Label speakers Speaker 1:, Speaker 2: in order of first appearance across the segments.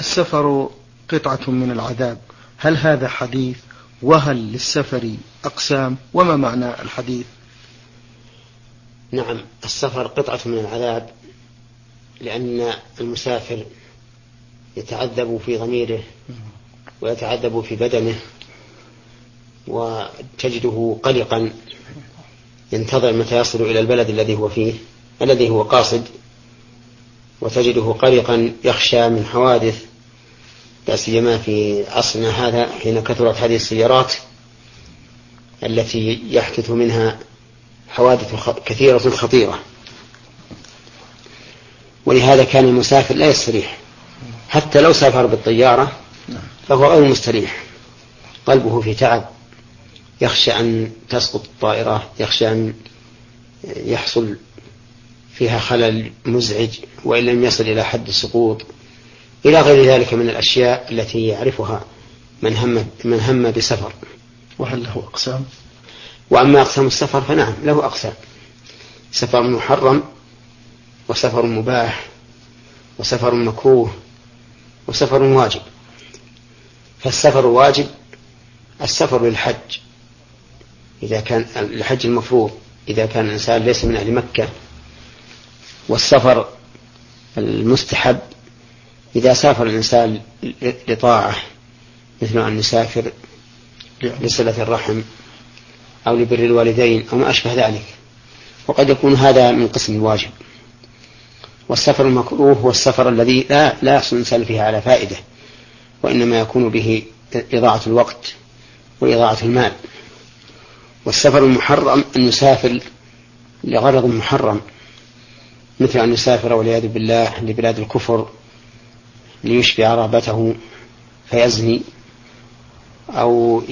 Speaker 1: السفر قطعة من العذاب، هل هذا حديث؟ وهل للسفر أقسام؟ وما معنى الحديث؟
Speaker 2: نعم، السفر قطعة من العذاب، لأن المسافر يتعذب في ضميره ويتعذب في بدنه، وتجده قلقا ينتظر متى يصل إلى البلد الذي هو فيه، الذي هو قاصد، وتجده قلقا يخشى من حوادث، لا سيما في عصرنا هذا حين كثرت هذه السيارات التي يحدث منها حوادث كثيرة خطيرة. ولهذا كان المسافر لا يستريح، حتى لو سافر بالطيارة فهو غير مستريح، قلبه في تعب، يخشى أن تسقط الطائرة، يخشى أن يحصل فيها خلل مزعج وإن لم يصل إلى حد السقوط، إلى غير ذلك من الأشياء التي يعرفها من هم بسفر.
Speaker 1: وهل له أقسام؟
Speaker 2: وأما أقسام السفر فنعم له أقسام: سفر محرم، وسفر مباح، وسفر مكروه، وسفر واجب. فالسفر واجب السفر للحج، إذا كان الحج المفروض إذا كان الإنسان ليس من أهل مكة، والسفر المستحب إذا سافر الإنسان لطاعة، مثل أن يسافر لصلة الرحم أو لبر الوالدين أو ما أشبه ذلك، وقد يكون هذا من قسم الواجب. والسفر المكروه هو السفر الذي لا يحصل الإنسان فيه على فائدة، وإنما يكون به إضاعة الوقت وإضاعة المال. والسفر المحرم أن يسافر لغرض محرم، مثل أن يسافر والعياذ بالله لبلاد الكفر ليشبع رغبته فيزني، أو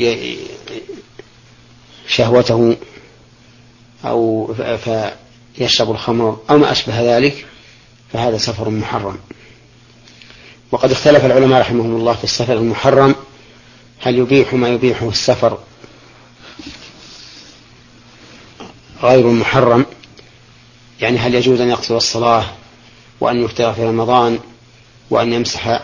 Speaker 2: شهوته، أو فيشرب الخمر أو ما أشبه ذلك، فهذا سفر محرم. وقد اختلف العلماء رحمهم الله في السفر المحرم، هل يبيح ما يبيحه السفر غير المحرم، يعني هل يجوز أن يقصر الصلاة وأن يفطر في رمضان وأن يمسح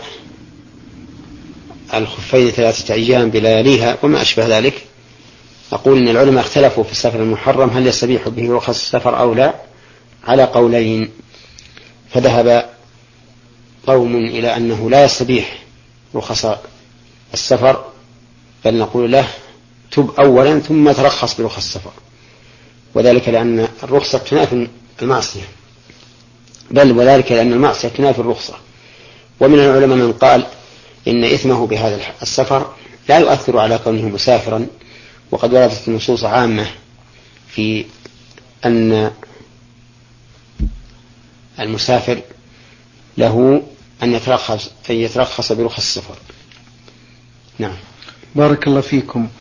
Speaker 2: الخفين 3 أيام بلياليها وما أشبه ذلك. أقول إن العلماء اختلفوا في السفر المحرم هل يستبيح به رخص السفر أو لا، على قولين. فذهب قوم إلى أنه لا يستبيح رخص السفر، بل نقول له تب أولا ثم ترخص برخص السفر، وذلك لأن الرخصة تنافي المعصية، بل وذلك لأن المعصية تنافي الرخصة. ومن العلماء من قال إن إثمه بهذا السفر لا يؤثر على كونه مسافرا، وقد وردت نصوص عامة في أن المسافر له أن يترخص برخص السفر. نعم.
Speaker 1: بارك الله فيكم.